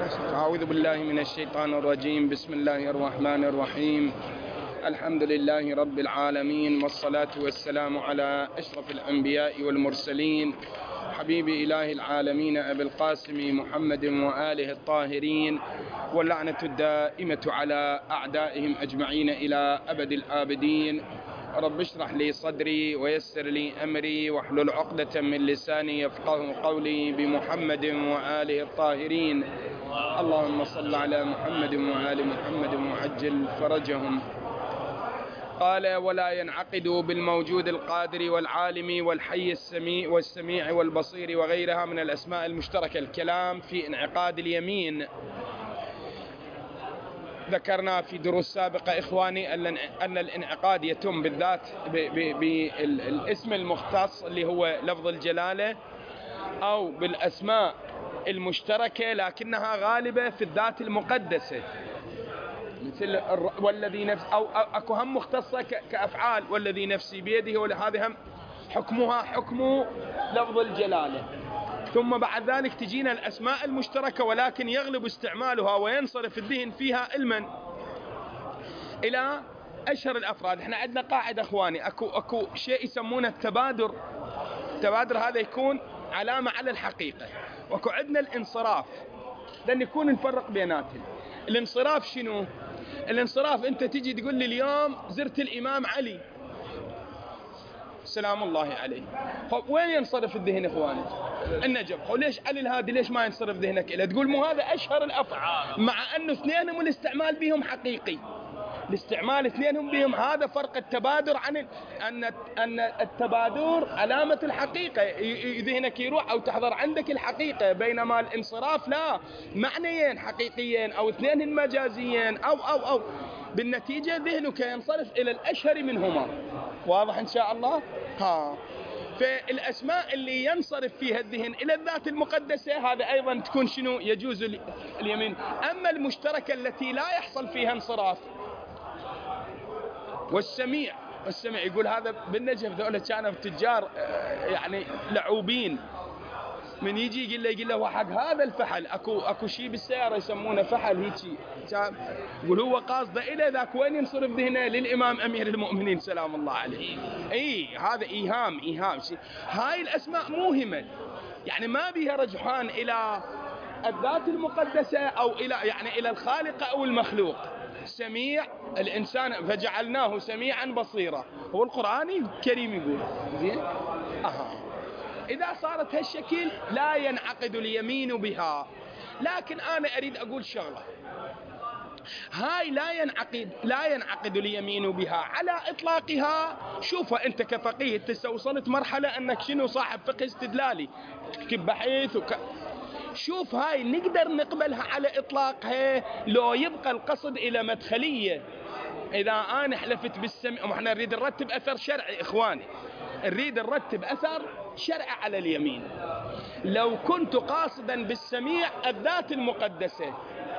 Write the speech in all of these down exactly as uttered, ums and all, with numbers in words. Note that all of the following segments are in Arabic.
أعوذ بالله من الشيطان الرجيم. بسم الله الرحمن الرحيم. الحمد لله رب العالمين، والصلاة والسلام على أشرف الأنبياء والمرسلين، حبيب إله العالمين أبي القاسم محمد وآله الطاهرين، واللعنة الدائمة على أعدائهم أجمعين إلى أبد الآبدين. رب اشرح لي صدري ويسر لي أمري واحلل عقدة من لساني يفقه قولي، بمحمد وآله الطاهرين. اللهم صل على محمد وآل محمد وعجل فرجهم. قال: ولا ينعقد بالموجود القادر والعالم والحي السميع والسميع والبصير وغيرها من الأسماء المشتركة. الكلام في انعقاد اليمين. ذكرنا في دروس سابقة إخواني أن الانعقاد يتم بالذات بالاسم المختص اللي هو لفظ الجلالة، أو بالأسماء المشتركة لكنها غالبة في الذات المقدسة، مثل والذي نفس، أو أكو هم مختصة كأفعال والذي نفسي بيده، ولهذا هم حكمها حكم لفظ الجلالة. ثم بعد ذلك تجينا الأسماء المشتركة، ولكن يغلب استعمالها وينصرف الذهن فيها المن إلى أشهر الأفراد. احنا عندنا قاعدة أخواني، أكو, أكو شيء يسمونه التبادر. التبادر هذا يكون علامة على الحقيقة، وأكو عندنا الانصراف، لأن يكون نفرق بيناتهم. الانصراف شنو؟ الانصراف أنت تجي تقول لي اليوم زرت الإمام علي سلام الله عليه. خب وين ينصرف الذهن إخواني؟ النجف. خب ليش علي الهادي ليش ما ينصرف ذهنك إلى؟ تقول مو هذا أشهر الأفعال، مع أنه اثنينهم الاستعمال بهم حقيقي. الاستعمال اثنينهم بهم، هذا فرق التبادر عن أن أن التبادر علامة الحقيقة، ذهنك يروح أو تحضر عندك الحقيقة، بينما الانصراف لا، معنيين حقيقيين أو اثنين مجازيين أو أو أو بالنتيجة ذهنك ينصرف إلى الأشهر منهما. واضح إن شاء الله؟ ها. فالأسماء اللي ينصرف فيها الذهن إلى الذات المقدسة هذا أيضا تكون شنو؟ يجوز اليمين. أما المشتركة التي لا يحصل فيها انصراف، والسميع والسميع يقول هذا بالنجف ذولا كانوا تجار يعني لعوبين، من يجي يقول له يقول له حق هذا الفحل، اكو اكو شيء بالسياره يسمونه فحل هيجي، يقول هو قاصده الى ذاك، وين ينصرف ذهنه؟ للامام امير المؤمنين سلام الله عليه. اي هذا ايهام ايهام شيء. هاي الاسماء موهمه، يعني ما بها رجحان الى الذات المقدسه او الى يعني الى الخالق او المخلوق. سميع الانسان فجعلناه سميعا بصيرا، هو القرآن الكريم يقول زين. اها إذا صارت هالشكل لا ينعقد اليمين بها. لكن أنا أريد أقول شغلة، هاي لا ينعقد لا ينعقد اليمين بها على إطلاقها. شوفها أنت كفقيه، وصلت مرحلة أنك شنو صاحب فقه استدلالي، تكتب بحث وك... شوف هاي نقدر نقبلها على إطلاقها لو يبقى القصد إلى مدخلية. إذا أنا حلفت بالسمع، وإحنا نريد نرتب أثر شرعي إخواني، نريد نرتب أثر شرع على اليمين. لو كنت قاصدا بالسميع الذات المقدسة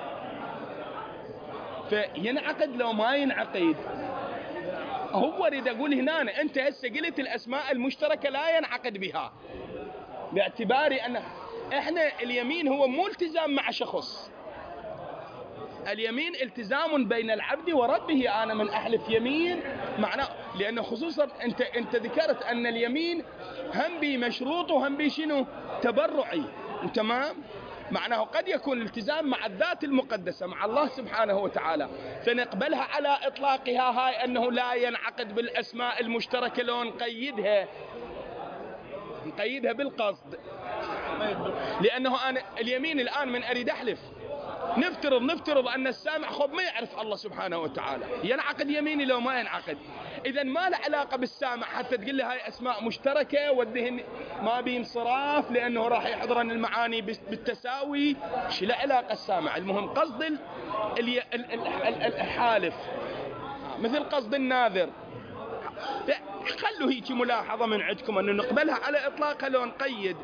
فينعقد لو ما ينعقد. هو أريد أقول هنا أنت هسه قلت الأسماء المشتركة لا ينعقد بها، باعتباري أن إحنا اليمين هو مو التزام مع شخص، اليمين التزام بين العبد وربه. أنا من أحلف يمين معناه، لأنه خصوصا أنت أنت ذكرت أن اليمين هم بي مشروط وهم بي شنو؟ تبرعي. تمام؟ معناه قد يكون الالتزام مع الذات المقدسة مع الله سبحانه وتعالى، فنقبلها على إطلاقها هاي أنه لا ينعقد بالأسماء المشتركة لو نقيدها نقيدها بالقصد. لأنه أنا اليمين الآن من أريد أحلف، نفترض نفترض أن السامع خب ما يعرف الله سبحانه وتعالى، ينعقد يميني لو ما ينعقد؟ إذا ما له علاقة بالسامع حتى تقول له هاي أسماء مشتركة والذهن ما بينصراف لأنه راح يحضرن المعاني بالتساوي. شو له علاقة السامع؟ المهم قصد الحالف مثل قصد الناذر. خلوا هيك ملاحظة من عندكم أنه نقبلها على إطلاقها لو نقيد.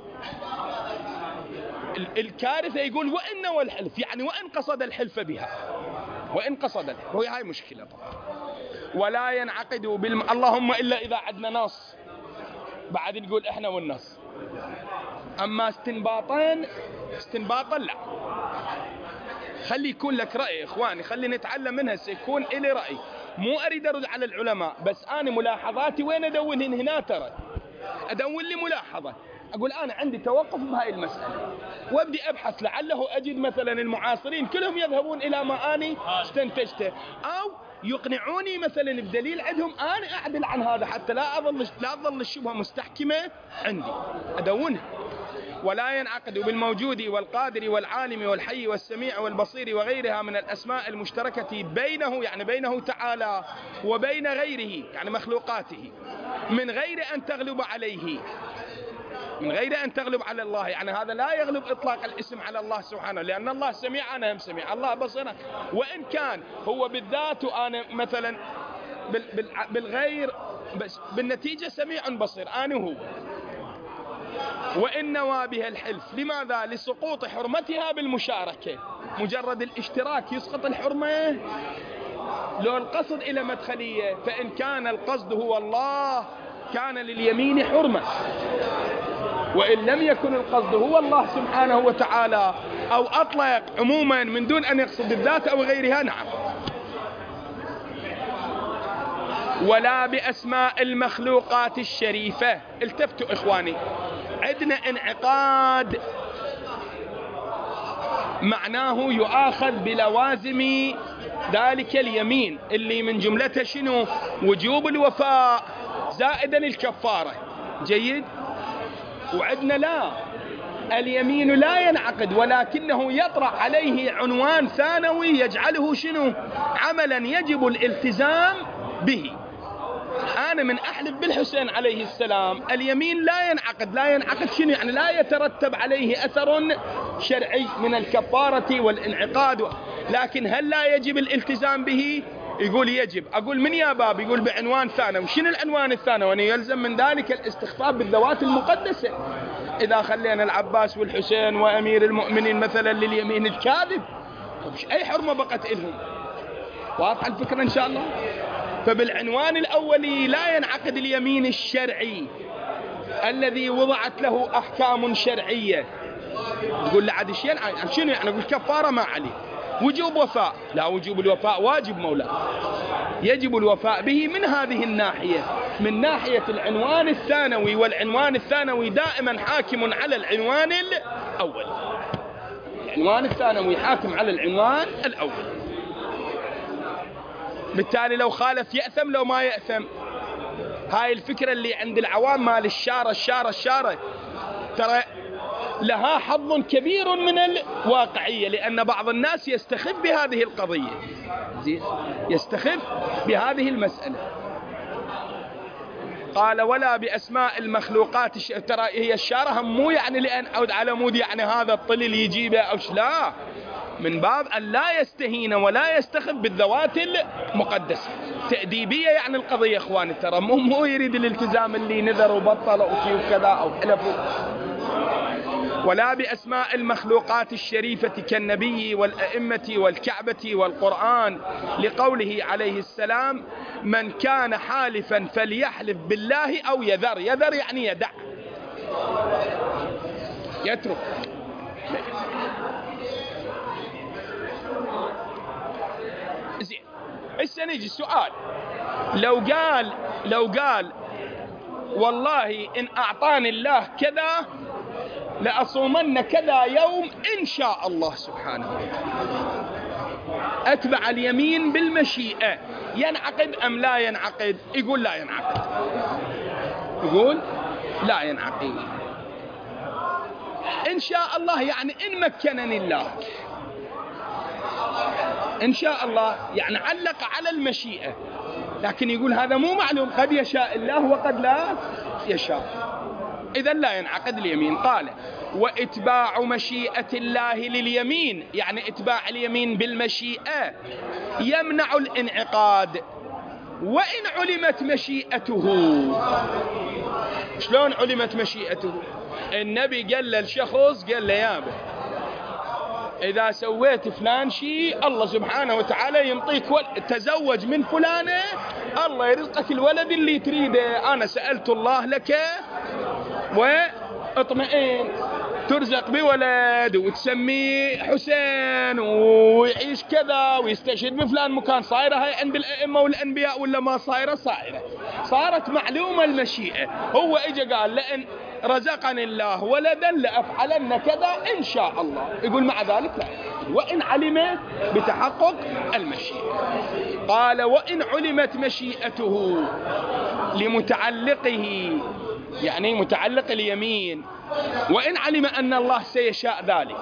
الكارثة يقول وإن والحلف، يعني وإن قصد الحلف بها، وإن قصد الحلف، وهي هاي مشكلة طبعا. ولا ينعقد بالم... اللهم إلا إذا عدنا نص بعد نقول إحنا والنص. أما استنباطين استنباطا لا. خلي يكون لك رأي إخواني، خلي نتعلم منها، سيكون إلي رأي، مو أريد أرد على العلماء، بس أنا ملاحظاتي وين أدونهن هنا، ترى أدون لي ملاحظة، أقول أنا عندي توقف بهاي المسألة وأبدي أبحث، لعله أجد مثلا المعاصرين كلهم يذهبون إلى ما أنا استنتجته، أو يقنعوني مثلا بدليل عندهم أنا أعدل عن هذا، حتى لا أظل لا أظل الشبهة مستحكمة عندي، أدونها. ولا ينعقد بالموجود والقادر والعالم والحي والسميع والبصير وغيرها من الأسماء المشتركة بينه، يعني بينه تعالى وبين غيره يعني مخلوقاته، من غير أن تغلب عليه، من غير أن تغلب على الله، يعني هذا لا يغلب إطلاق الاسم على الله سبحانه، لأن الله سميع أنا هم سميع، الله بصير، وإن كان هو بالذات أنا مثلا بالغير، بس بالنتيجة سميع بصير أنا هو. وإن نوى بها الحلف، لماذا؟ لسقوط حرمتها بالمشاركة، مجرد الاشتراك يسقط الحرمة لو القصد إلى مدخلية، فإن كان القصد هو الله كان لليمين حرمة، وإن لم يكن القصد هو الله سبحانه وتعالى أو أطلق عموما من دون أن يقصد الذات أو غيرها، نعم. ولا بأسماء المخلوقات الشريفة. التفتوا إخواني، عندنا انعقاد معناه يؤاخذ بلوازم ذلك اليمين اللي من جملته شنو؟ وجوب الوفاء زائدا الكفارة، جيد. وعندنا لا، اليمين لا ينعقد ولكنه يطرح عليه عنوان ثانوي يجعله شنو؟ عملا يجب الالتزام به. أنا من أحلف بالحسين عليه السلام، اليمين لا ينعقد، لا ينعقد شنو يعني؟ لا يترتب عليه أثر شرعي من الكفارة والانعقاد، لكن هل لا يجب الالتزام به؟ يقول يجب. أقول من يا باب؟ يقول بعنوان ثانوي. شنو العنوان الثانوي؟ أن يلزم من ذلك الاستخفاف بالذوات المقدسة. إذا خلينا العباس والحسين وأمير المؤمنين مثلا لليمين الكاذب، أي حرمة بقت إلهم؟ واضحة الفكرة إن شاء الله؟ فبالعنوان الأولي لا ينعقد اليمين الشرعي الذي وضعت له أحكام شرعية. تقول له عاد شيء شنو يعني؟ نقول كفارة ما عليه. وجوب وفاء، لا، وجوب الوفاء واجب مولانا، يجب الوفاء به من هذه الناحية، من ناحية العنوان الثانوي، والعنوان الثانوي دائما حاكم على العنوان الأول، العنوان الثانوي حاكم على العنوان الأول. بالتالي لو خالف يأثم لو ما يأثم. هاي الفكرة اللي عند العوام مال الشارة الشارة الشارة، ترى لها حظ كبير من الواقعية، لأن بعض الناس يستخف بهذه القضية، يستخف بهذه المسألة. قال ولا بأسماء المخلوقات. ترى هي الشارة مو يعني لأن أعود على مود يعني هذا الطلل يجيبه أو لا، من باب أن لا يستهين ولا يستخف بالذوات المقدسة. تأديبية يعني القضية إخواني، ترى مو مو يريد الالتزام اللي نذر وبطل وشي وكذا أو حلفوا. ولا بأسماء المخلوقات الشريفة كالنبي والأئمة والكعبة والقرآن، لقوله عليه السلام من كان حالفا فليحلف بالله أو يذر. يذر يعني يدع، يترك. زين، هسه نيجي السؤال، لو قال لو قال والله إن أعطاني الله كذا لأصومن كذا يوم إن شاء الله سبحانه، أتبع اليمين بالمشيئة، ينعقد أم لا ينعقد؟ يقول لا ينعقد، يقول لا ينعقد. إن شاء الله يعني إن مكنني الله، إن شاء الله يعني علق على المشيئة، لكن يقول هذا مو معلوم، قد يشاء الله وقد لا يشاء، إذن لا ينعقد اليمين. قال وإتباع مشيئة الله لليمين، يعني إتباع اليمين بالمشيئة يمنع الانعقاد. وإن علمت مشيئته، شلون علمت مشيئته؟ النبي قال للشخص، قال له يابا إذا سويت فلان شيء الله سبحانه وتعالى ينطيك ولد، تزوج من فلانة الله يرزقك الولد اللي تريده، أنا سألت الله لك واطمئن. ترزق بولد وتسميه حسين ويعيش كذا ويستشهد بفلان مكان، صايرة هاي عند الأئمة والأنبياء ولا ما صايرة؟ صايرة. صارت معلومة المشيئة. هو إجا قال لأن رزقني الله ولدا لأفعلن كذا إن شاء الله، يقول مع ذلك لا، وإن علم بتحقق المشيئة. قال وإن علمت مشيئته لمتعلقه، يعني متعلق اليمين، وإن علم أن الله سيشاء ذلك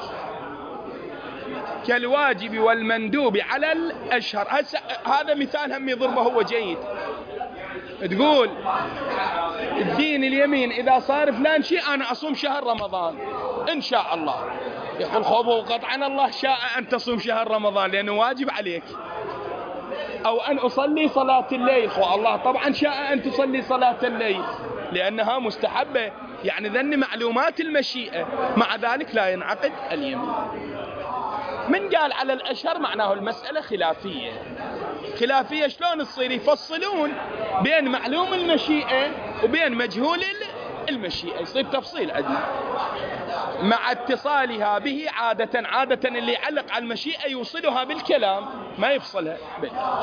كالواجب والمندوب على الأشهر. هذا مثال هم يضربه هو جيد. تقول الدين اليمين إذا صار فلان شيء أنا أصوم شهر رمضان إن شاء الله. يقول خبو قطعا الله شاء أن تصوم شهر رمضان لأنه واجب عليك، أو أن أصلي صلاة الليل، خو الله طبعا شاء أن تصلي صلاة الليل لأنها مستحبة. يعني ذن معلومات المشيئة، مع ذلك لا ينعقد اليمين. من قال على الأشهر معناه المسألة خلافية. خلافية شلون تصير؟ يفصلون بين معلوم المشيئة وبين مجهول المشيئة، يصير تفصيل عندنا. مع اتصالها به عادة، عادة اللي يعلق على المشيئة يوصلها بالكلام ما يفصلها بالكلام.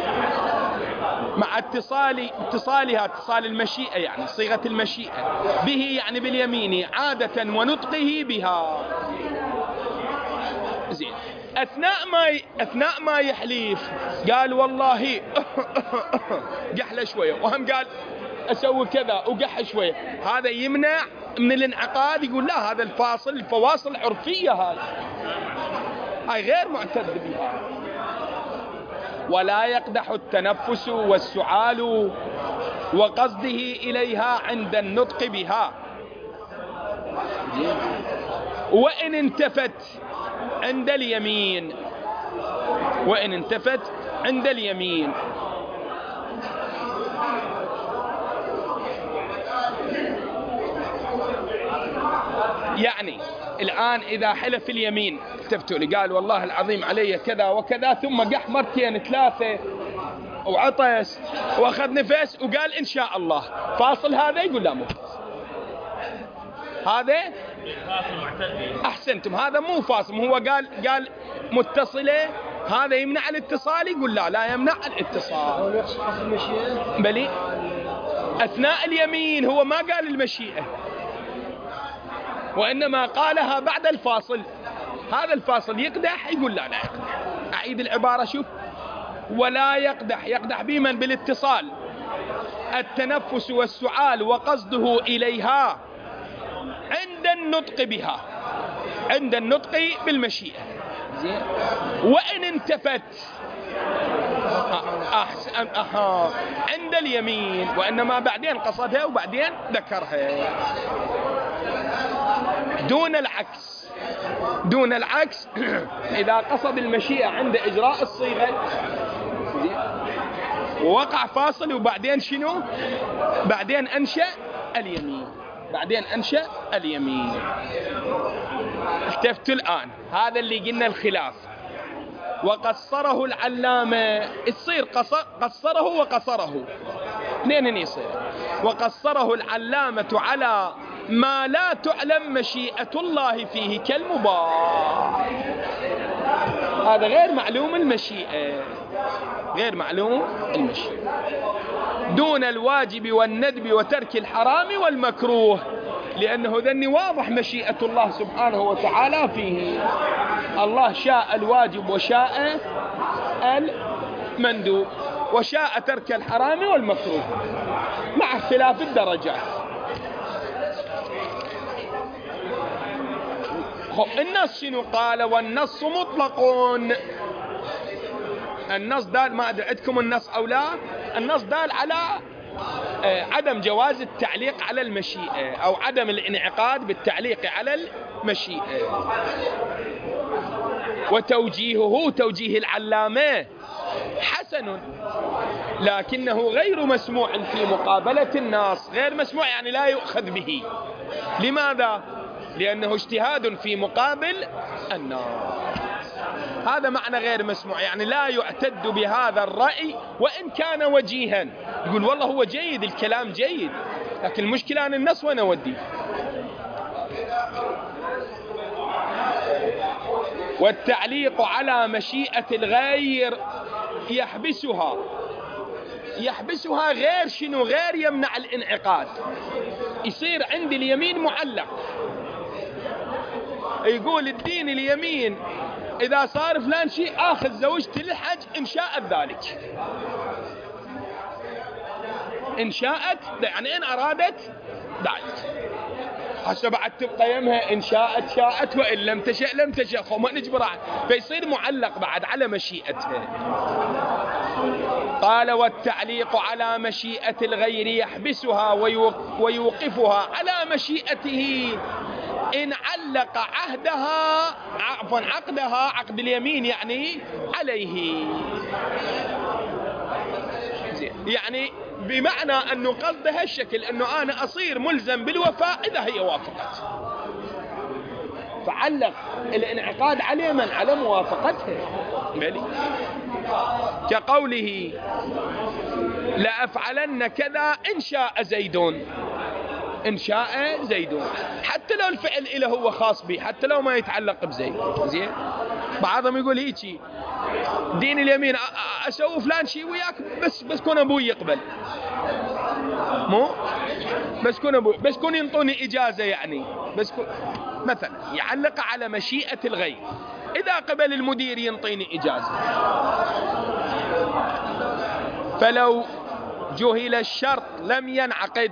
مع اتصال اتصالها اتصال المشيئة يعني صيغة المشيئة به يعني باليمين عادة ونطقه بها. زين. أثناء ما ي... أثناء ما يحليف قال والله قحله شوية، وهم قال أسوي كذا وقح شوية، هذا يمنع من الانعقاد. يقول لا، هذا الفاصل الفواصل عرفية، هاي هاي غير معتد بها. ولا يقدح التنفس والسعال وقصده إليها عند النطق بها، وإن انتفت عند اليمين، وإن انتفت عند اليمين. يعني الآن إذا حلف اليمين كتبتوا لي قال والله العظيم علي كذا وكذا، ثم قح مرتين ثلاثة وعطس وأخذ نفس وقال إن شاء الله، فاصل هذا؟ يقول لا مو فاصل، هذا أحسنتم، هذا مو فاصل. هو قال قال متصلة، هذا يمنع الاتصال؟ يقول لا، لا يمنع الاتصال. بلي أثناء اليمين هو ما قال المشيئة، وإنما قالها بعد الفاصل. هذا الفاصل يقدح؟ يقول لا، لا يقدح. أعيد العبارة، شوف. ولا يقدح، يقدح بمن؟ بالاتصال. التنفس والسعال وقصده إليها عند النطق بها، عند النطق بالمشيئة. زين. وإن انتفت أحسن أها عند اليمين، وإنما بعدين قصدها وبعدين ذكرها، دون العكس. دون العكس إذا قصد المشيئة عند إجراء الصيغة ووقع فاصل وبعدين شنو؟ بعدين أنشأ اليمين، بعدين أنشأ اليمين. التفتوا الآن، هذا اللي قلنا الخلاف. وقصره العلامة، تصير قصره وقصره اثنين يصير. وقصره العلامة على ما لا تعلم مشيئة الله فيه كالمباح. هذا غير معلوم المشيئة، غير معلوم المشيئة. دون الواجب والندب وترك الحرام والمكروه، لأنه ذني واضح مشيئة الله سبحانه وتعالى فيه. الله شاء الواجب وشاء المندوب وشاء ترك الحرام والمكروه مع اختلاف الدرجات. النص شنو قال؟ والنص مطلق. النص دال، ما أدري عندكم النص أو لا، النص دال على عدم جواز التعليق على المشيئة أو عدم الانعقاد بالتعليق على المشيئة. وتوجيهه توجيه العلامة حسن، لكنه غير مسموع في مقابلة النص. غير مسموع يعني لا يؤخذ به. لماذا؟ لأنه اجتهاد في مقابل النص. هذا معنى غير مسموع، يعني لا يعتد بهذا الرأي وإن كان وجيها. يقول والله هو جيد، الكلام جيد، لكن المشكلة أن النص وين أوديه. والتعليق على مشيئة الغير يحبسها. يحبسها غير شنو؟ غير يمنع الانعقاد. يصير عندي اليمين معلق. يقول الدين اليمين إذا صار فلان شيء آخذ زوجتي للحج إن شاءت ذلك، إن شاءت يعني إن أرادت دعت. هسه بعد تبقى يمها إن شاءت شاءت وإن لم تشأ لم تشأ، خو ما نجبر، فيصير معلق بعد على مشيئتها. قال والتعليق على مشيئة الغير يحبسها ويوقفها على مشيئته إن علق عهدها، عفوا عقدها، عقد اليمين يعني عليه. يعني بمعنى أنه قصده هالشكل، أنه أنا أصير ملزم بالوفاء إذا هي وافقت، فعلق الانعقاد عليه من؟ على موافقتها. بلي كقوله لأفعلن كذا إن شاء زيدون، إن شاء زيدون، حتى لو الفعل إله هو خاص به، حتى لو ما يتعلق بزيد. زين، بعضهم يقول هيجي دين اليمين أسوي فلان شيء وياك بس بس كون أبوي يقبل، مو بس كون أبوي، بس كون ينطوني إجازة، يعني بس كون مثلا يعلق على مشيئة الغير، إذا قبل المدير ينطيني إجازة. فلو جهل الشرط لم ينعقد.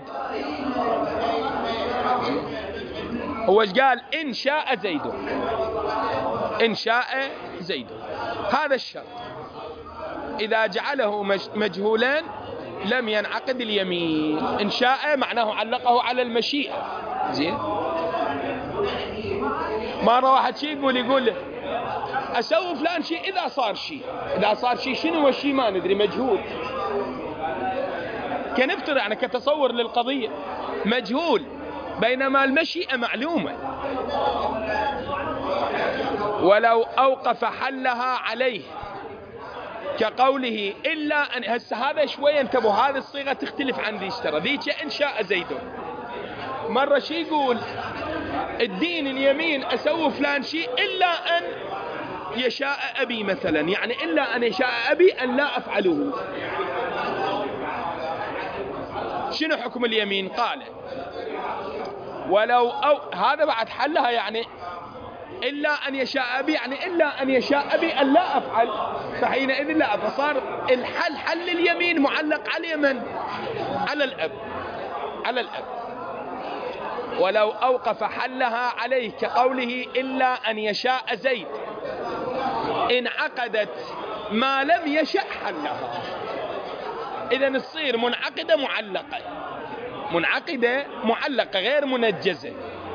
هو ايش قال؟ إن شاء زيد، إن شاء زيد، هذا الشرط إذا جعله مجهولا لم ينعقد اليمين. إن شاء معناه علقه على المشيئة. زين، مرة واحد شيء يقول يقول أسوي فلان شيء إذا صار شيء، إذا صار شيء شنو الشيء ما ندري، مجهول، كنفترض يعني كتصور للقضية مجهول، بينما المشيئة معلومة. ولو أوقف حلها عليه كقوله إلا أن، هسه هذا شوية انتبهوا، هذه الصيغة تختلف عن ذي اشترى. ذيك إن شاء زيد، مرة شي يقول الدين اليمين أسوي فلان شيء إلا أن يشاء أبي مثلا، يعني إلا أن يشاء أبي أن لا أفعله. شنو حكم اليمين؟ قال ولو أو، هذا بعد حلها يعني إلا أن يشاء أبي، يعني إلا أن يشاء أبي أن لا أفعل، فحينئذ لا. فصار الحل حل اليمين معلق على من؟ على الأب، على الأب. ولو أوقف حلها عليه كقوله إلا أن يشاء زيد انعقدت ما لم يشأ حلها. إذن تصير منعقدة معلقة، منعقدة معلقة غير منجزة.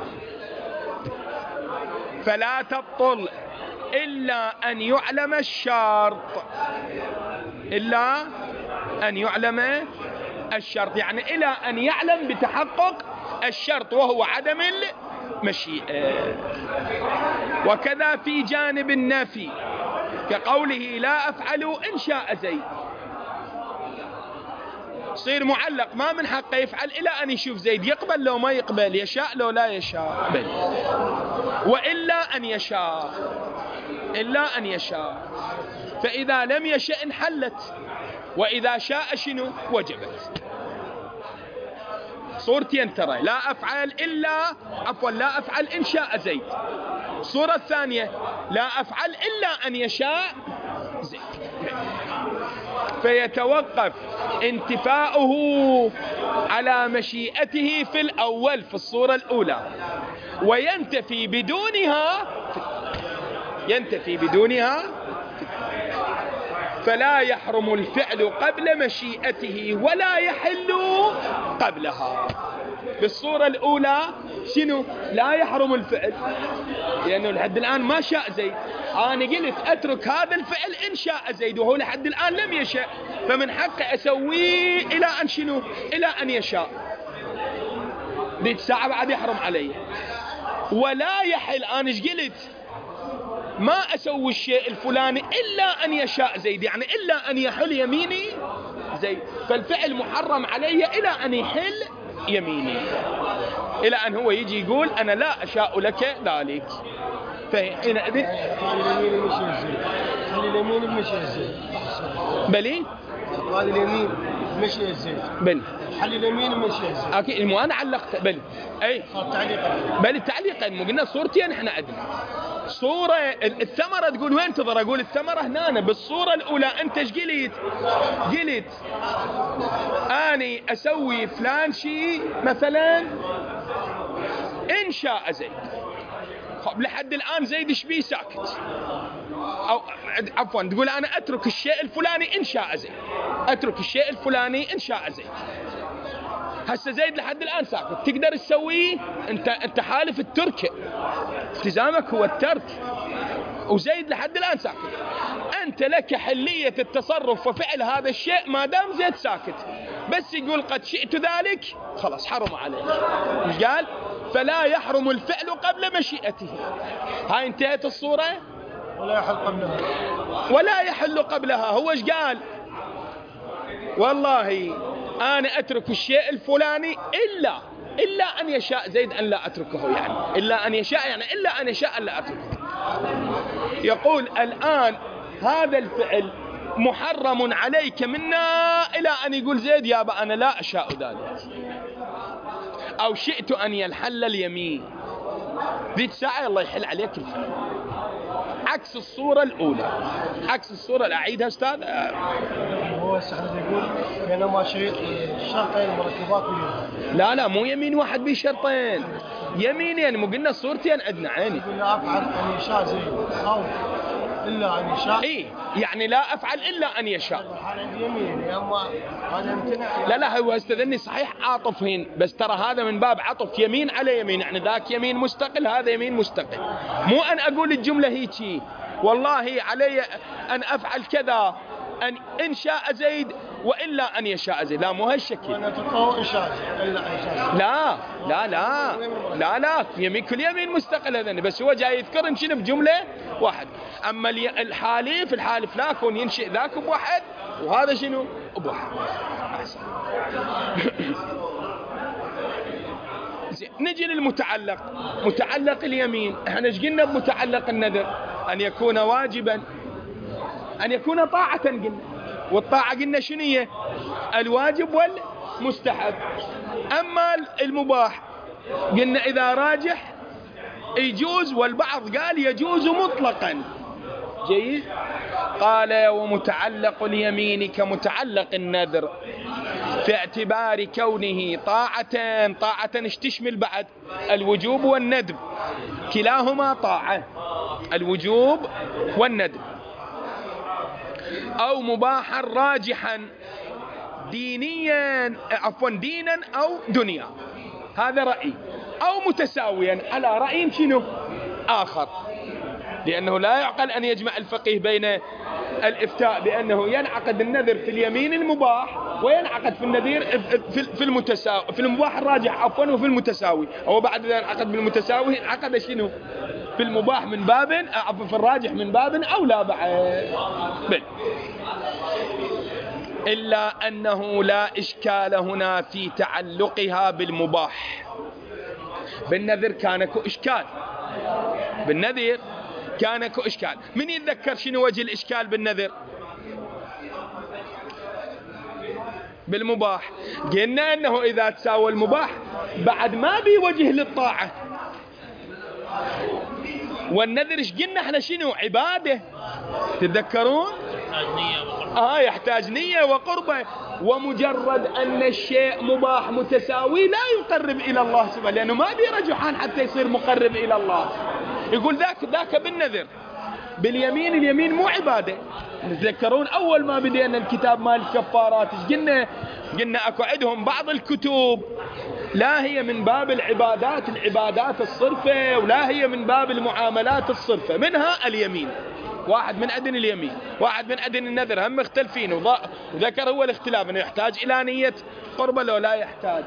فلا تبطل إلا أن يعلم الشرط، إلا أن يعلم الشرط، يعني إلى أن يعلم بتحقق الشرط وهو عدم المشيئة. وكذا في جانب النفي كقوله لا أفعل إن شاء زيد، صير معلق ما من حقه يفعل إلى أن يشوف زيد يقبل لو ما يقبل، يشاء لو لا يشاء، بل وإلا أن يشاء، إلا أن يشاء. فإذا لم يشاء انحلت، وإذا شاء شنو؟ وجبت. صورتين ترى، لا أفعل إلا، عفوا لا أفعل إن شاء زيد. الصورة الثانية لا أفعل إلا أن يشاء زيد. فيتوقف انتفاؤه على مشيئته في الأول، في الصورة الأولى، وينتفي بدونها، ينتفي بدونها. فلا يحرم الفعل قبل مشيئته ولا يحل قبلها. بالصورة الأولى شنو؟ لا يحرم الفعل، لأنه لحد الآن ما شاء زيد. أنا قلت أترك هذا الفعل إن شاء زيد، وهو لحد الآن لم يشاء، فمن حقه أسويه إلى أن شنو؟ إلى أن يشاء. ذيك ساعة بعد يحرم علي. ولا يحل، أنا قلت ما أسوي الشيء الفلاني إلا أن يشاء زيد، يعني إلا أن يحل يميني زيد، فالفعل محرم علي إلى أن يحل يميني، إلى أن هو يجي يقول أنا لا أشاء لك ذلك. فحينئذ قال اليمين مشي الزين، خلي اليمين مشي الزين. بلي قال اليمين مشي الزين، بلي حل اليمين مشي الزين. اكيد مو انا علقت بلي اي صار تعليقا. بلي تعليقا مو قلنا صورتين احنا عندنا صورة الثمرة تقول وين تظهر؟ اقول الثمرة هنا بالصورة الاولى انت ايش قلت؟ قلت اني اسوي فلان شيء مثلا ان شاء زيد. خب لحد الان زيد ايش بيه ساكت؟ او عفوا تقول انا اترك الشيء الفلاني ان شاء زيد، اترك الشيء الفلاني ان شاء زيد. هسه زيد لحد الان ساكت، تقدر تسويه؟ انت انت حالف الترك، التزامك هو الترك، وزيد لحد الان ساكت. انت لك حلية التصرف وفعل هذا الشيء ما دام زيد ساكت، بس يقول قد شئت ذلك خلاص حرم عليك. مش قال فلا يحرم الفعل قبل مشيئته؟ هاي انتهت الصورة. ولا يحل قبلها، ولا يحل قبلها. هو ايش قال؟ والله انا اترك الشيء الفلاني الا الا ان يشاء زيد ان لا اتركه، يعني الا ان يشاء يعني الا ان يشاء ان لا اتركه. يقول الان هذا الفعل محرم عليك منا الى ان يقول زيد يابا انا لا اشاء ذلك، او شئت ان ينحل اليمين. ذيك ساعة الله يحل عليك الفعل. عكس الصورة الأولى، عكس الصورة. أعيدها أستاذ. هو السحر يقول بينما شيء شرطين مركبات بينهم. لا لا مو يمين واحد بشرطين، يمينين. مو قلنا صورتين عندنا عيني. يقول لا أفعل أن يشاء زيد أو إلا أن يشاء. إيه يعني لا أفعل إلا أن يشاء. حال عندي يمين يا أما أنا امتنع. لا لا هو استذني صحيح عاطف هين، بس ترى هذا من باب عطف يمين على يمين، يعني ذاك يمين مستقل هذا يمين مستقل. مو أن أقول الجملة هيك والله علي أن أفعل كذا أن إن شاء زيد وإلا أن يشاء زيد. لا مو هالشكل. أنا تطوع إن شاء إلا أن يشاء. لا لا لا لا لا يمين كل يمين مستقل هذا، بس هو جاي يذكر شنو بجملة واحد. أما الحالف الحالف لا يكون ينشئ ذاك بواحد وهذا شنو بواحد. أحسن. نجي للمتعلق. متعلق اليمين احنا ايش قلنا بمتعلق النذر؟ أن يكون واجبا، أن يكون طاعة قلنا، والطاعة قلنا شنو هي؟ الواجب والمستحب. أما المباح قلنا إذا راجح يجوز، والبعض قال يجوز مطلقا. جيد. قال ومتعلق اليمين كمتعلق النذر في اعتبار كونه طاعتان. طاعة ايش تشمل بعد؟ الوجوب والندب، كلاهما طاعة، الوجوب والندب. أو مباحا راجحا دينيا عفوا دينا أو دنيا، هذا رأي. أو متساويا على رأي شنو آخر، لأنه لا يعقل أن يجمع الفقيه بين الإفتاء بأنه ينعقد النذر في اليمين المباح وينعقد في النذير في المتساوي في المباح الراجح عفوا وفي المتساوي، أو بعد إذا انعقد بالمتساوي انعقد شنو في المباح من باب عفوا في الراجح من باب أولى بعد. بل إلا أنه لا إشكال هنا في تعلقها بالمباح. بالنذر كان كو إشكال، بالنذر كان كو إشكال. من يتذكر شنو وجه الإشكال بالنذر؟ بالمباح قلنا أنه إذا تساوى المباح بعد ما بيوجه للطاعة. والنذر ايش قلنا احنا شنو؟ عبادة. تتذكرون؟ آه يحتاج نية وقربة. ومجرد أن الشيء مباح متساوي لا يقرب إلى الله سبحانه، لأنه ما بيرجحان حتى يصير مقرب إلى الله. يقول ذاك ذاك بالنذر. باليمين اليمين مو عبادة. تتذكرون أول ما بدينا الكتاب مال الكفارات ايش قلنا؟ قلنا أكو عندهم بعض الكتب لا هي من باب العبادات العبادات الصرفة، ولا هي من باب المعاملات الصرفة، منها اليمين. واحد من أدن اليمين، واحد من أدن النذر، هم مختلفين. وذكر هو الاختلاف أنه يحتاج إلى نية قربة لو لا يحتاج.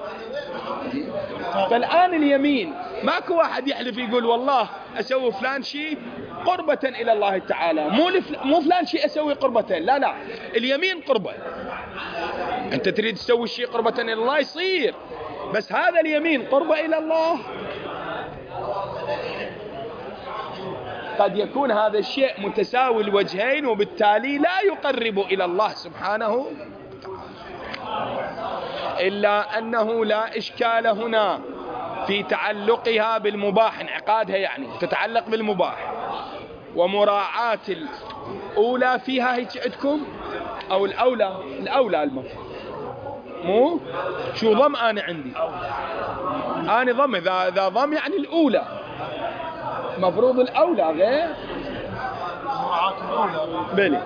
فالآن اليمين ماكو واحد يحلف يقول والله أسوي فلان شيء قربة إلى الله تعالى، مو مو فلان شيء أسوي قربة. لا لا اليمين قربة. أنت تريد تسوي شيء قربة إلى الله يصير، بس هذا اليمين قربة إلى الله. قد يكون هذا الشيء متساوي الوجهين وبالتالي لا يقرب إلى الله سبحانه، إلا أنه لا إشكال هنا في تعلقها بالمباح، انعقادها يعني تتعلق بالمباح، ومراعاة الأولى فيها هيك عندكم، أو الأولى الأولى المفروض، مو شو ضم أنا عندي، أنا ضم إذا إذا ضم يعني الأولى، مفروض الأولى غير مراعاة الأولى بلي.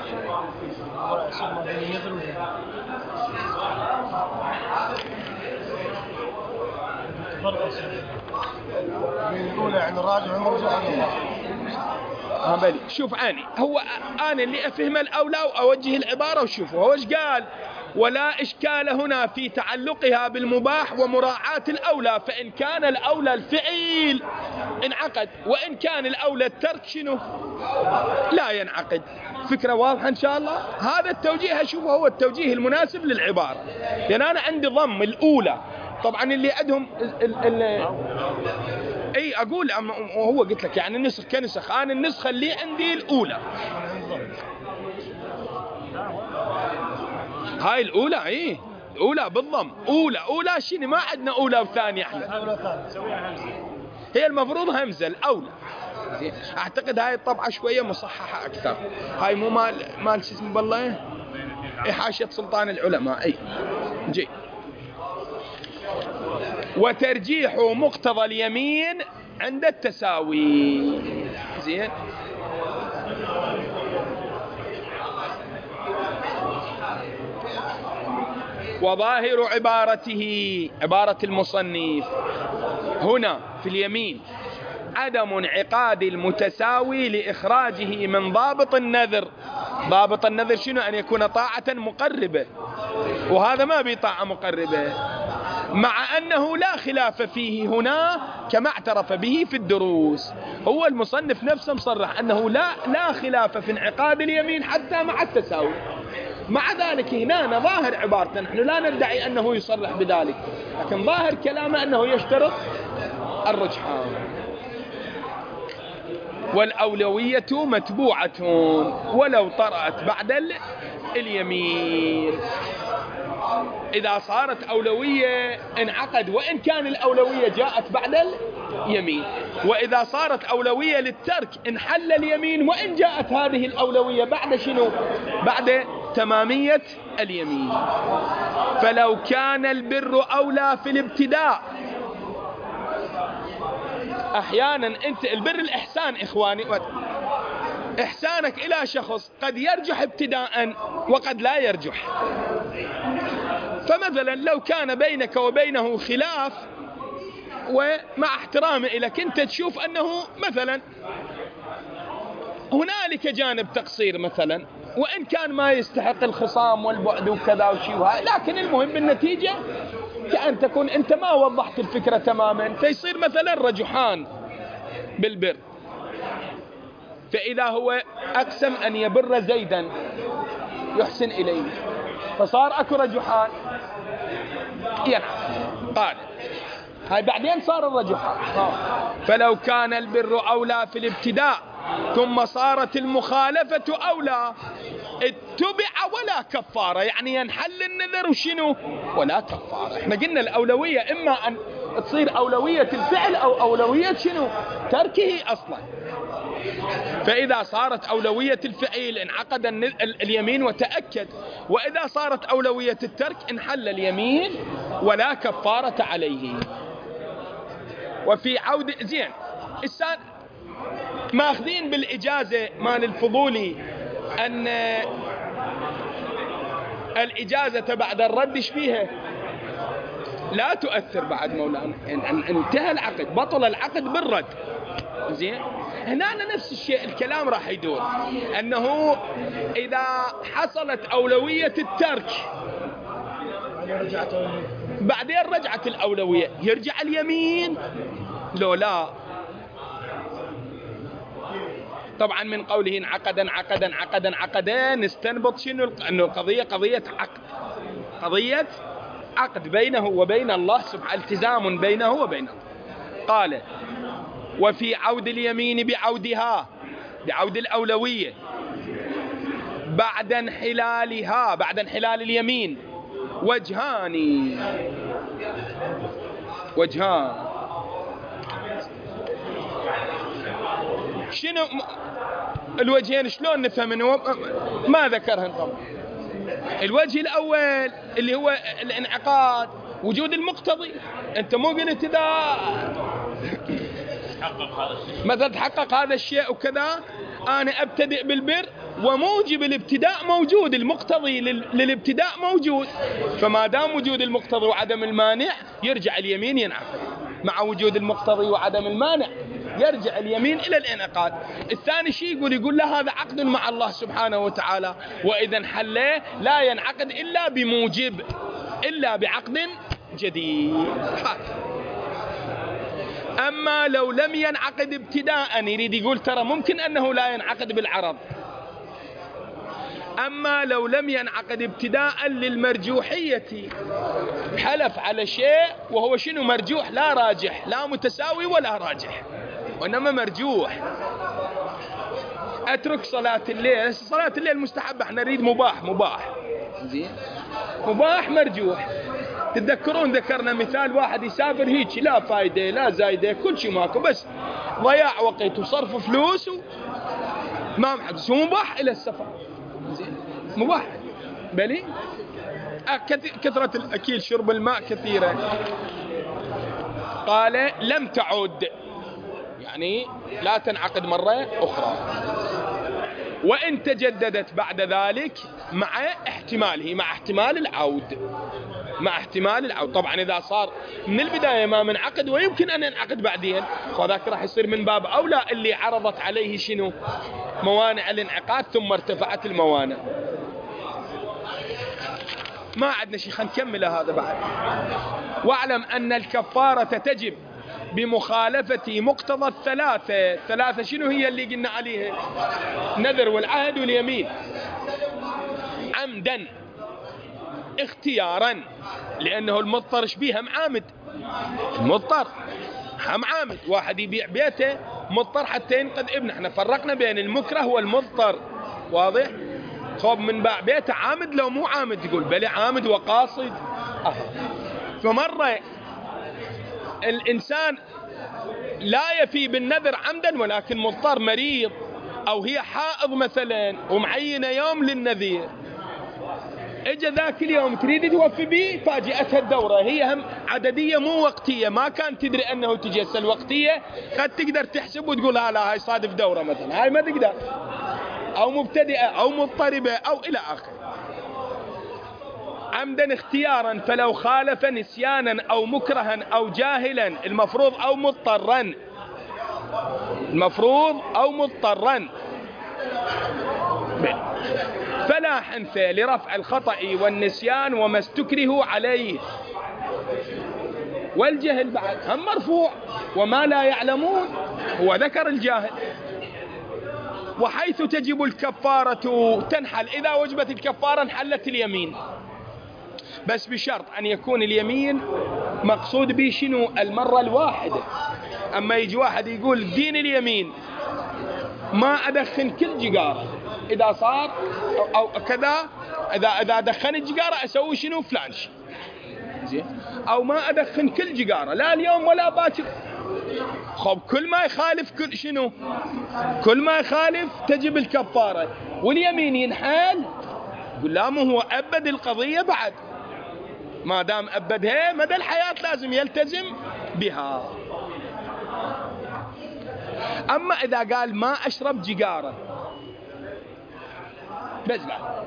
فرق بين الأولى يعني الراجع ومرجوع عن الله. ها بلي. شوف عني هو أنا اللي أفهم الأولى وأوجه العبارة، وشوفوا هو إيش قال: ولا إشكال هنا في تعلقها بالمباح ومراعاة الأولى، فإن كان الأولى الفعيل انعقد، وإن كان الأولى الترك شنو لا ينعقد. فكرة واضحة إن شاء الله. هذا التوجيه أشوفه هو التوجيه المناسب للعبارة، لأن أنا عندي ضم الأولى، طبعا اللي عندهم ال ال اي اقول وهو قلت لك يعني النسخ كنسخ، انا النسخه اللي عندي الاولى، هاي الاولى، اي الاولى بالضم، اولى اولى شنو، ما عندنا اولى وثانيه احنا، هي المفروض همزه الاولى. اعتقد هاي الطبعه شويه مصححه اكثر، هاي مو مال مال شو اسمه بالله، حاشيه سلطان العلماء. اي جي. وترجيح مقتضى اليمين عند التساوي. زين. وظاهر عبارته، عبارة المصنف هنا في اليمين، عدم انعقاد المتساوي لإخراجه من ضابط النذر. ضابط النذر شنو؟ أن يكون طاعة مقربة، وهذا ما بطاعة مقربة، مع أنه لا خلاف فيه هنا كما اعترف به في الدروس. هو المصنف نفسه مصرح أنه لا لا خلاف في انعقاد اليمين حتى مع التساوي. مع ذلك هنا ظاهر عبارته، نحن لا ندعي أنه يصرح بذلك، لكن ظاهر كلامه أنه يشترط الرجحان. والأولوية متبوعة ولو طرأت بعد اليمين. إذا صارت أولوية انعقد وإن كان الأولوية جاءت بعد اليمين، وإذا صارت أولوية للترك انحل اليمين وإن جاءت هذه الأولوية بعد شنو؟ بعد تمامية اليمين. فلو كان البر أولى في الابتداء، أحيانا أنت البر الإحسان إخواني، إحسانك إلى شخص قد يرجح ابتداء وقد لا يرجح. فمثلا لو كان بينك وبينه خلاف، ومع احترامي لك أنت تشوف أنه مثلا هنالك جانب تقصير مثلا، وإن كان ما يستحق الخصام والبعد وكذا وشيء، لكن المهم بالنتيجة كأن تكون أنت ما وضحت الفكرة تماما، فيصير مثلا رجحان بالبر. فإذا هو أقسم أن يبر زيدا يحسن إليه، فصار أكو رجحان، يعني قال هاي بعدين صار الرجحان. فلو كان البر أولى في الابتداء ثم صارت المخالفة أولى اتبع ولا كفارة، يعني ينحل النذر وشنو ولا كفارة. احنا قلنا الأولوية إما أن تصير أولوية الفعل أو أولوية شنو تركه أصلا. فإذا صارت أولوية الفعل انعقد اليمين وتأكد، وإذا صارت أولوية الترك انحل اليمين ولا كفارة عليه. وفي عود زين السان ماخذين بالإجازة مال الفضولي أن الإجازة بعد الرد فيها لا تؤثر بعد مولانا، يعني انتهى العقد، بطل العقد بالرد. زين هنا نفس الشيء الكلام راح يدور، أنه إذا حصلت أولوية الترك بعدين رجعت الأولوية يرجع اليمين لو لا. طبعا من قوله انعقدا عقدا عقدا عقدا نستنبط شنو؟ أنه القضية قضية عقد، قضية عقد بينه وبين الله سبحانه، التزام بينه وبينه. قال وفي عود اليمين بعودها، بعود الأولوية بعد انحلالها، بعد انحلال اليمين وجهان. وجهان شنو الوجهين؟ شلون نفهم؟ ما ذكرهن طبعا. الوجه الأول اللي هو الانعقاد، وجود المقتضي. أنت مو قلت إذا مثلا تحقق هذا الشيء وكذا أنا أبتدئ بالبر، وموجب الابتداء موجود، المقتضي للابتداء موجود، فما دام وجود المقتضي وعدم المانع يرجع اليمين ينعقد. مع وجود المقتضي وعدم المانع يرجع اليمين إلى الانعقاد. الثاني شيء يقول يقول له هذا عقد مع الله سبحانه وتعالى، وإذا انحله لا ينعقد إلا بموجب، إلا بعقد جديد. أما لو لم ينعقد ابتداء، يريد يقول ترى ممكن أنه لا ينعقد بالعرض. أما لو لم ينعقد ابتداء للمرجوحية، حلف على شيء وهو شنو؟ مرجوح، لا راجح، لا متساوي ولا راجح، وإنما مرجوح. أترك صلاة الليل، صلاة الليل مستحب، احنا نريد مباح. مباح زين، مباح مرجوح. تتذكرون ذكرنا مثال واحد يسافر هيك، لا فايدة لا زايدة، كل شيء ماكو، بس ضياع وقت وصرف فلوس ما محدث، مباح إلى السفر. زين مباح بلي. كثرة الأكل شرب الماء كثيرة. قال لم تعد، يعني لا تنعقد مرة أخرى، وإن تجددت بعد ذلك مع احتماله، مع احتمال العود، مع احتمال العود. طبعا إذا صار من البداية ما منعقد ويمكن أن ينعقد بعدين، فذاك راح يصير من باب أولى اللي عرضت عليه شنو؟ موانع الانعقاد، ثم ارتفعت الموانع. ما عندنا شيء، خلينا نكمل هذا بعد. واعلم أن الكفارة تجب بمخالفة مقتضى الثلاثة. الثلاثة شنو هي اللي قلنا عليها؟ النذر والعهد واليمين. عمدا، اختيارا، لأنه المضطر شبيه هم عامد. المضطر هم عامد، واحد يبيع بيته مضطر حتى ينقذ ابنه. احنا فرقنا بين المكره والمضطر، واضح؟ خوب من باع بيته عامد لو مو عامد؟ يقول بلي عامد وقاصد. أه. فمرة الإنسان لا يفي بالنذر عمدا ولكن مضطر مريض، أو هي حائض مثلا ومعينة يوم للنذير، اجى ذاك اليوم تريد توفي به، فاجئتها الدورة، هي هم عددية مو وقتية، ما كان تدري أنه تجي. هسه الوقتية قد تقدر تحسب وتقول ها لا هاي صادف دورة مثلا، هاي ما تقدر، أو مبتدئة أو مضطربة أو إلى آخره. عمدا اختيارا، فلو خالف نسيانا أو مكرها أو جاهلا، المفروض أو مضطرا، المفروض أو مضطرا، فلا حنث لرفع الخطأ والنسيان وما استكره عليه. والجهل بعد هم مرفوع، وما لا يعلمون هو ذكر الجاهل. وحيث تجب الكفارة تنحل، إذا وجبت الكفارة انحلت اليمين، بس بشرط أن يكون اليمين مقصود به شنو؟ المرة الواحدة. أما يجي واحد يقول دين اليمين ما أدخن كل جقارة، إذا صار أو, أو كذا، إذا إذا دخن جقارة أسوي شنو؟ فلان شيء، زين، أو ما أدخن كل جقارة لا اليوم ولا باكر. خب كل ما يخالف كل شنو؟ كل ما يخالف تجب الكفارة، واليمين ينحال. يقول لا، مو هو أبد القضية بعد، ما دام أبدها مدى الحياة لازم يلتزم بها. أما إذا قال ما أشرب جقارة، بس قال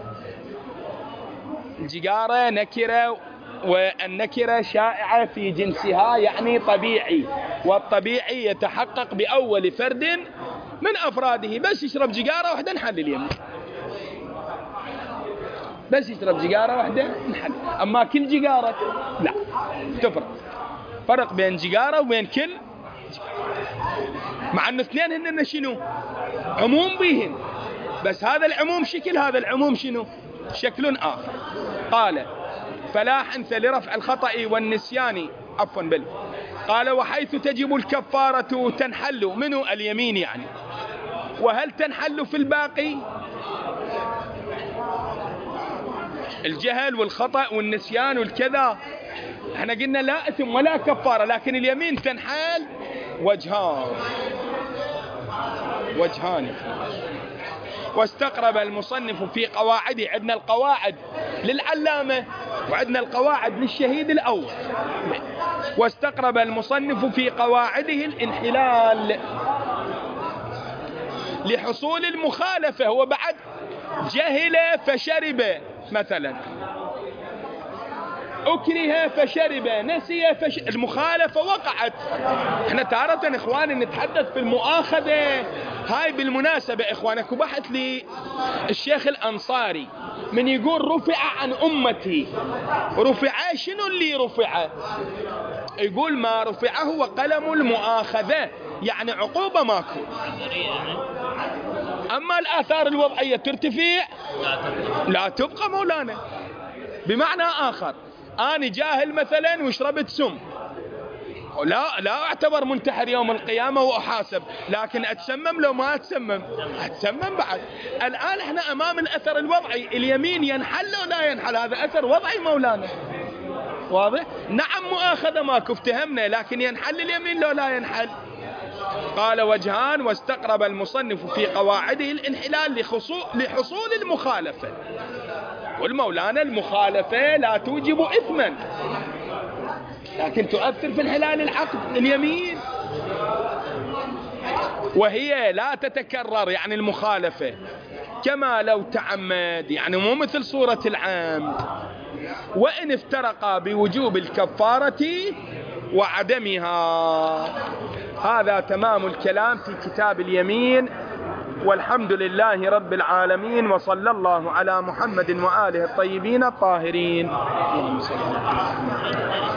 الجقارة نكرة، والنكرة شائعة في جنسها، يعني طبيعي، والطبيعي يتحقق بأول فرد من أفراده. بس يشرب جقارة واحدة نحل اليمين، بس يشرب جقارة واحدة نحل. أما كل جقارة لا، تفرق، فرق بين جقارة وبين كل جقارة، مع أن اثنين هن شنو؟ عموم بهن، بس هذا العموم شكل، هذا العموم شنو؟ شكل آخر. قال فلا حنث لرفع الخطأ والنسيان، عفوا بل قال وحيث تجب الكفارة تنحل منه اليمين يعني، وهل تنحل في الباقي؟ الجهل والخطأ والنسيان والكذا احنا قلنا لا إثم ولا كفارة، لكن اليمين تنحل وجهان وجهان. واستقرب المصنف في قواعده، عندنا القواعد للعلامة وعندنا القواعد للشهيد الأول. واستقرب المصنف في قواعده الانحلال لحصول المخالفة. هو بعد جهل فشرب مثلا، أكره فشرب، نسي فشرب، المخالفة وقعت. احنا تارة اخواني نتحدث في المؤاخذة هاي. بالمناسبة اخوانك بحث لي الشيخ الأنصاري من يقول رفع عن أمتي، رفع شنو اللي رفع؟ يقول ما رفعه هو قلم المؤاخذة، يعني عقوبة ماكو. أما الآثار الوضعية ترتفع لا تبقى مولانا. بمعنى آخر أنا جاهل مثلا وشربت سم، لا لا أعتبر منتحر يوم القيامة وأحاسب، لكن أتسمم لو ما أتسمم أتسمم بعد. الآن احنا أمام الأثر الوضعي، اليمين ينحل أو لا ينحل؟ هذا أثر وضعي مولانا، واضح؟ نعم مؤاخذة ماكو افتهمنا، لكن ينحل اليمين لو لا ينحل؟ قال وجهان. واستقرب المصنف في قواعده الانحلال لحصول المخالفة. والمولانا المخالفة لا توجب إثما، لكن تؤثر في انحلال العقد اليمين، وهي لا تتكرر يعني المخالفة كما لو تعمد، يعني مو مثل صورة العمد. وإن افترقا بوجوب الكفارة وعدمها. هذا تمام الكلام في كتاب اليمين، والحمد لله رب العالمين، وصلى الله على محمد وآله الطيبين الطاهرين. اللهم صل على محمد.